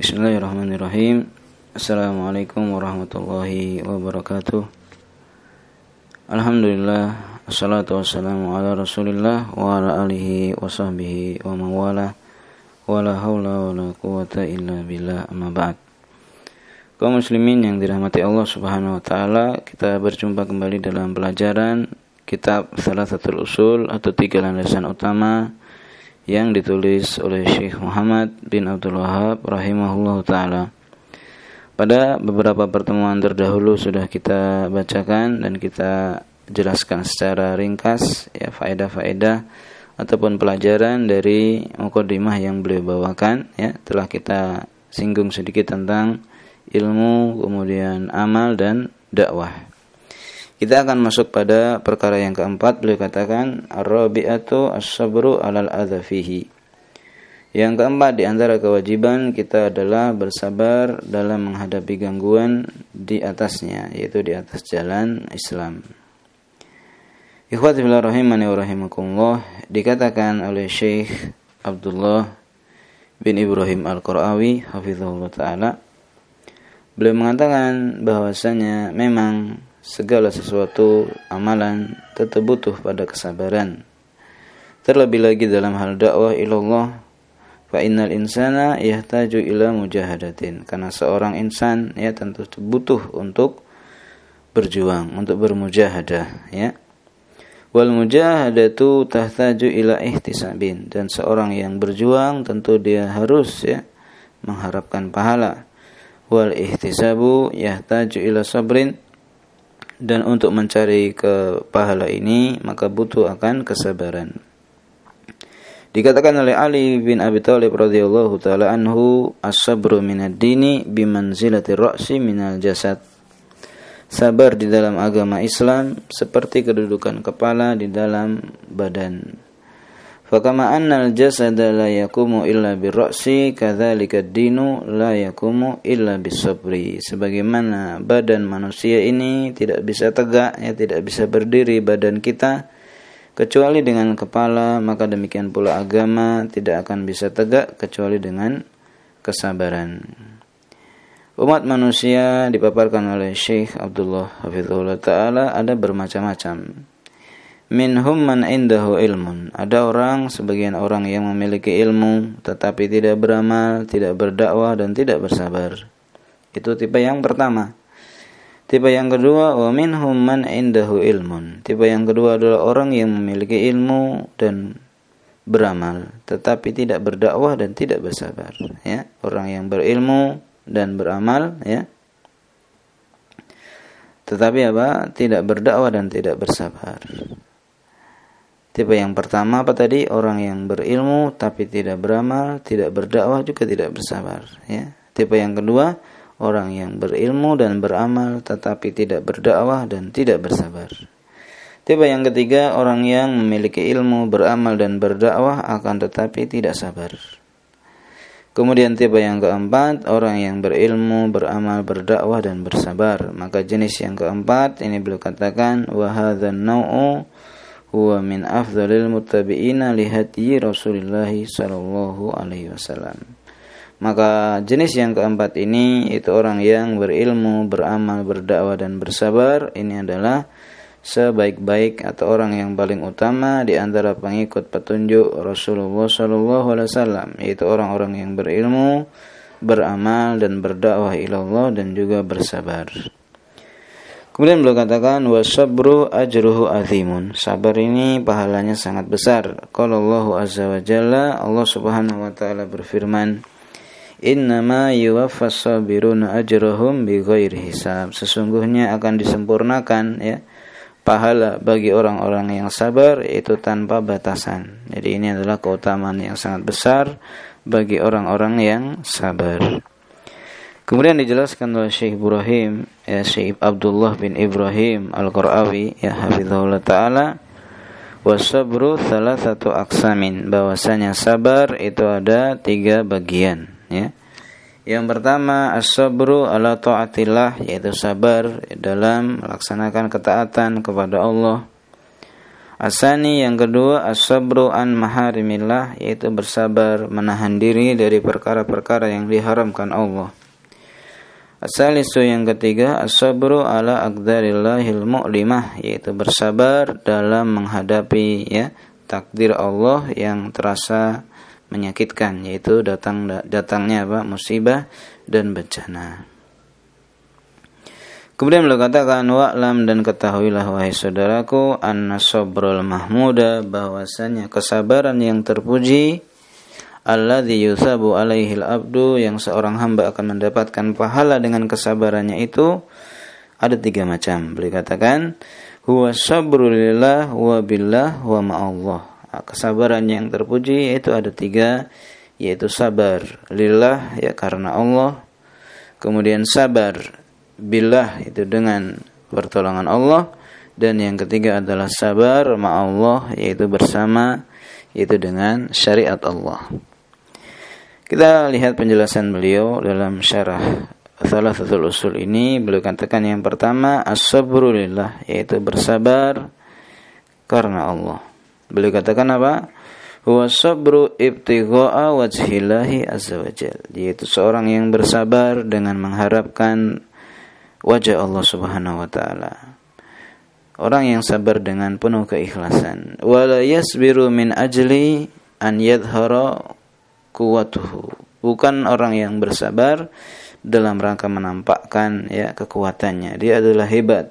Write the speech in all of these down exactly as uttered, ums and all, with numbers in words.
Bismillahirrahmanirrahim. Assalamualaikum warahmatullahi wabarakatuh. Alhamdulillah, assalatu wassalamu ala rasulillah wa ala alihi wa sahbihi wa mawala wa la hawla wa la quwata illa billah, amma ba'd. Kaum muslimin yang dirahmati Allah subhanahu wa ta'ala, kita berjumpa kembali dalam pelajaran kitab Thalathatul Usul atau tiga landasan utama yang ditulis oleh Syekh Muhammad bin Abdul Wahhab rahimahullah ta'ala. Pada beberapa pertemuan terdahulu sudah kita bacakan dan kita jelaskan secara ringkas ya faedah-faedah ataupun pelajaran dari muqaddimah yang beliau bawakan ya. Telah kita singgung sedikit tentang ilmu, kemudian amal dan dakwah. Kita akan masuk pada perkara yang keempat. Beliau katakan ar-rabi'atu as-sabru 'alal adza fihi. Yang keempat di antara kewajiban kita adalah bersabar dalam menghadapi gangguan di atasnya, yaitu di atas jalan Islam. Ikhwati fillah rahimani wa rahimakumullah, dikatakan oleh Syekh Abdullah bin Ibrahim Al-Qarawi hafizahullah ta'ala, beliau mengatakan bahwasanya memang segala sesuatu amalan tetap butuh pada kesabaran. Terlebih lagi dalam hal dakwah ilallah, fa innal insana yahtaju ila mujahadatin, karena seorang insan ya tentu butuh untuk berjuang, untuk bermujahadah ya. Wal mujahadatu tahtaju ila ihtisabin, dan seorang yang berjuang tentu dia harus ya mengharapkan pahala. Wal ihtisabu yahtaju ila sabrin, dan untuk mencari ke pahala ini maka butuh akan kesabaran. Dikatakan oleh Ali bin Abi Thalib radhiyallahu taala anhu, as-sabru minad dini bimanzilati ra'si minal jasad. Sabar di dalam agama Islam seperti kedudukan kepala di dalam badan. Fakama annal jasada la yakumu illa birra'si, kadzalika ad-dinu la yakumu illa bisabri. Sebagaimana badan manusia ini tidak bisa tegak ya, tidak bisa berdiri badan kita kecuali dengan kepala, maka demikian pula agama tidak akan bisa tegak kecuali dengan kesabaran. Umat manusia dipaparkan oleh Syekh Abdullah hafizahullah ta'ala ada bermacam-macam. Minhum man indahu ilmun, ada orang, sebagian orang yang memiliki ilmu tetapi tidak beramal, tidak berdakwah dan tidak bersabar. Itu tipe yang pertama. Tipe yang kedua, wa minhum man indahu ilmun. Tipe yang kedua adalah orang yang memiliki ilmu dan beramal tetapi tidak berdakwah dan tidak bersabar ya. Orang yang berilmu dan beramal ya, tetapi apa? Tidak berdakwah dan tidak bersabar. Tipe yang pertama apa tadi? Orang yang berilmu tapi tidak beramal, tidak berdakwah juga tidak bersabar ya. Tipe yang kedua, orang yang berilmu dan beramal tetapi tidak berdakwah dan tidak bersabar. Tipe yang ketiga, orang yang memiliki ilmu, beramal dan berdakwah akan tetapi tidak sabar. Kemudian tipe yang keempat, orang yang berilmu, beramal, berdakwah dan bersabar. Maka jenis yang keempat ini beliau katakan wa hadzal nau'u huwa min afdhalil muttabi'ina li hadyi Rasulillah sallallahu alaihi wasallam. Maka jenis yang keempat ini itu orang yang berilmu, beramal, berdakwah dan bersabar. Ini adalah sebaik-baik atau orang yang paling utama di antara pengikut petunjuk Rasulullah sallallahu alaihi wasallam, yaitu orang-orang yang berilmu, beramal dan berdakwah ilallah dan juga bersabar. Kemudian beliau katakan wasabru ajruhu azimun. Sabar ini pahalanya sangat besar. Qala Allahu azza wa jalla, Allah Subhanahu wa taala berfirman, innama yuwaffas sabiruna ajrahum bighairi hisab. Sesungguhnya akan disempurnakan ya pahala bagi orang-orang yang sabar yaitu tanpa batasan. Jadi ini adalah keutamaan yang sangat besar bagi orang-orang yang sabar. Kemudian dijelaskan oleh Syekh Ibrahim ya, Syekh Abdullah bin Ibrahim Al-Qarawi ya hafizahullah ta'ala, wasabru thalathatu aqsamin, bahwasanya sabar itu ada tiga bagian ya. Yang pertama as-sabru ala ta'atillah, yaitu sabar dalam melaksanakan ketaatan kepada Allah. Asani yang kedua, as-sabru an maharimillah, yaitu bersabar menahan diri dari perkara-perkara yang diharamkan Allah. Asalisu yang ketiga, as-sabru ala aqdarillahil mu'limah, yaitu bersabar dalam menghadapi ya takdir Allah yang terasa menyakitkan, yaitu datang datangnya apa? Musibah dan bencana. Kemudian beliau katakan, wa'lam, dan ketahuilah wahai saudaraku, anna sabrul mahmuda, bahwasanya kesabaran yang terpuji, alladzi yusabu alaihil abdu, yang seorang hamba akan mendapatkan pahala dengan kesabarannya itu, ada tiga macam. Beliau katakan, huwa sabru lillah wa billah wa ma'allah. Nah, kesabaran yang terpuji yaitu ada tiga, yaitu sabar lillah, ya karena Allah, kemudian sabar billah, itu dengan pertolongan Allah, dan yang ketiga adalah sabar ma'allah, yaitu bersama, yaitu dengan syariat Allah. Kita lihat penjelasan beliau dalam syarah Thalathatul Usul ini. Beliau katakan yang pertama, as-sabru lillah, yaitu bersabar karena Allah. Beliau katakan apa? Huwa sabru ibtigha'a wajhillahi azza wajal, yaitu seorang yang bersabar dengan mengharapkan wajah Allah Subhanahu wa taala. Orang yang sabar dengan penuh keikhlasan. Wala yasbiru min ajli an yadhhara quwwatuhu. Bukan orang yang bersabar dalam rangka menampakkan ya kekuatannya. Dia adalah hebat.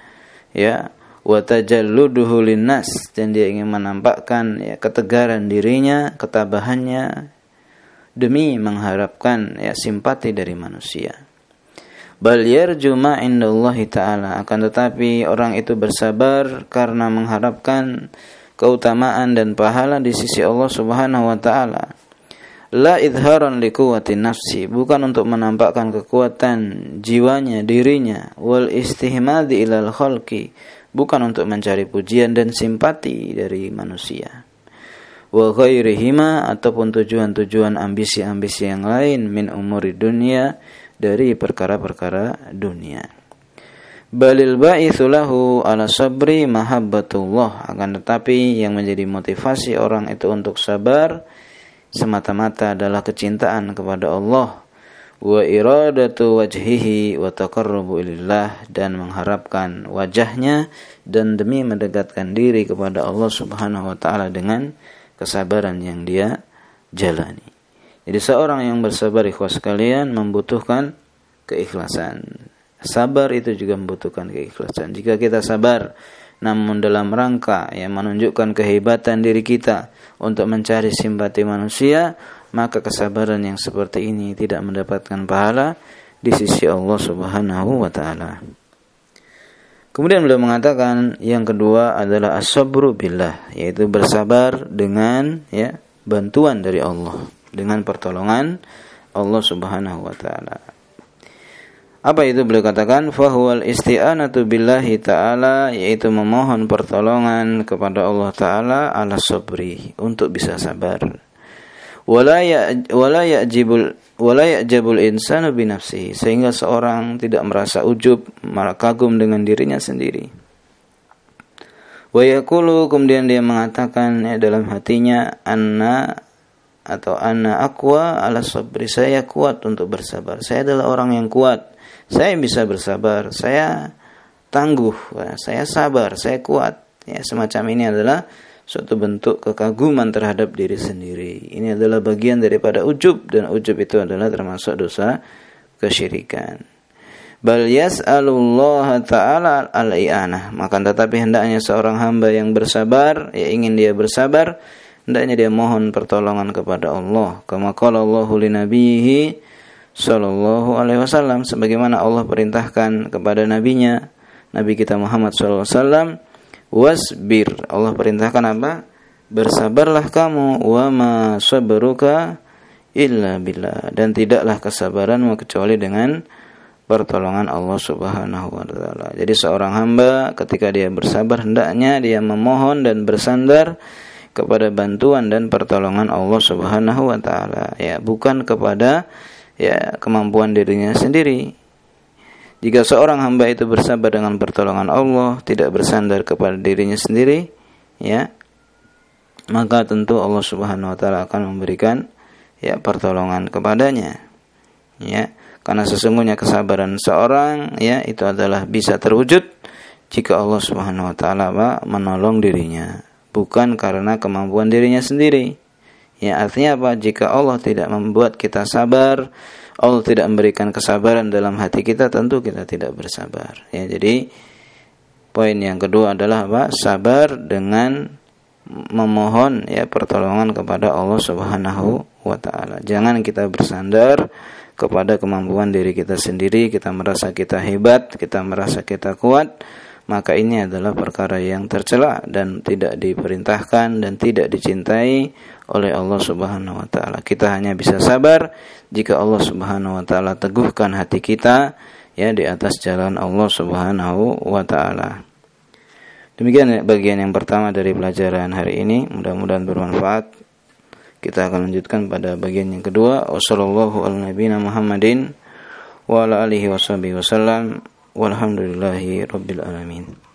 Ya, wa tajalluduhu linnas, dan dia ingin menampakkan ya ketegaran dirinya, ketabahannya demi mengharapkan ya simpati dari manusia. Bal yarju ma indallahi ta'ala, akan tetapi orang itu bersabar karena mengharapkan keutamaan dan pahala di sisi Allah Subhanahu wa taala. La idharan li quwwati nafsi, bukan untuk menampakkan kekuatan jiwanya, dirinya, wal istihmadi ilal khalqi, bukan untuk mencari pujian dan simpati dari manusia. Wa ghairihima, ataupun tujuan-tujuan ambisi-ambisi yang lain, min umuri dunia, dari perkara-perkara dunia. Balil ba'itsu lahu ala sabri mahabbatullah, akan tetapi yang menjadi motivasi orang itu untuk sabar semata-mata adalah kecintaan kepada Allah, wa iradatu wajhihi wa taqarrubu ilillah, dan mengharapkan wajahnya dan demi mendekatkan diri kepada Allah Subhanahu wa taala dengan kesabaran yang dia jalani. Jadi seorang yang bersabar, ikhwas sekalian, membutuhkan keikhlasan. Sabar itu juga membutuhkan keikhlasan. Jika kita sabar namun dalam rangka yang menunjukkan kehebatan diri kita untuk mencari simpati manusia, maka kesabaran yang seperti ini tidak mendapatkan pahala di sisi Allah Subhanahu wa taala. Kemudian beliau mengatakan yang kedua adalah as-sabru billah, yaitu bersabar dengan ya bantuan dari Allah, dengan pertolongan Allah Subhanahu wa taala. Apa itu beliau katakan? Fahuwal isti'anatu billahi ta'ala, yaitu memohon pertolongan kepada Allah taala ala sabri, untuk bisa sabar. Wala ya wala ya'jibul wala ya'jabul insanu bi nafsihi, sehingga seorang tidak merasa ujub, malah kagum dengan dirinya sendiri. Wa yaqulu, kemudian dia mengatakan ya, dalam hatinya, anna atau anna aqwa ala sabri, saya kuat untuk bersabar, saya adalah orang yang kuat, saya bisa bersabar, saya tangguh, saya sabar, saya kuat. Ya, semacam ini adalah suatu bentuk kekaguman terhadap diri sendiri. Ini adalah bagian daripada ujub, dan ujub itu adalah termasuk dosa kesyirikan. Bal yas'alullaha ta'ala al-i'anah, maka tetapi hendaknya seorang hamba yang bersabar, ya ingin dia bersabar, hendaknya dia mohon pertolongan kepada Allah. Kama qala Allahu li nabiyhi sallallahu alaihi wasallam, sebagaimana Allah perintahkan kepada nabinya, Nabi kita Muhammad sallallahu alaihi wasallam, wasbir, Allah perintahkan apa? Bersabarlah kamu, wa ma sabruka illa billah, dan tidaklah kesabaranmu kecuali dengan pertolongan Allah Subhanahu wa taala. Jadi seorang hamba ketika dia bersabar, hendaknya dia memohon dan bersandar kepada bantuan dan pertolongan Allah Subhanahu wa taala, ya, bukan kepada ya kemampuan dirinya sendiri. Jika seorang hamba itu bersabar dengan pertolongan Allah, tidak bersandar kepada dirinya sendiri, ya, maka tentu Allah Subhanahu wa taala akan memberikan ya pertolongan kepadanya. Ya, karena sesungguhnya kesabaran seorang ya itu adalah bisa terwujud jika Allah Subhanahu wa taala menolong dirinya, bukan karena kemampuan dirinya sendiri. Ya, artinya apa? Jika Allah tidak membuat kita sabar, Allah tidak memberikan kesabaran dalam hati kita, tentu kita tidak bersabar. Ya, jadi poin yang kedua adalah apa? Sabar dengan memohon ya pertolongan kepada Allah Subhanahu wa taala. Jangan kita bersandar kepada kemampuan diri kita sendiri, kita merasa kita hebat, kita merasa kita kuat, maka ini adalah perkara yang tercela dan tidak diperintahkan dan tidak dicintai oleh Allah Subhanahu wa taala. Kita hanya bisa sabar jika Allah Subhanahu wa taala teguhkan hati kita ya di atas jalan Allah Subhanahu wa taala. Demikian bagian yang pertama dari pelajaran hari ini, mudah-mudahan bermanfaat. Kita akan lanjutkan pada bagian yang kedua. Wassallallahu ala nabiyina Muhammadin wa ala alihi washabihi wasallam. Walhamdulillahi rabbil alamin.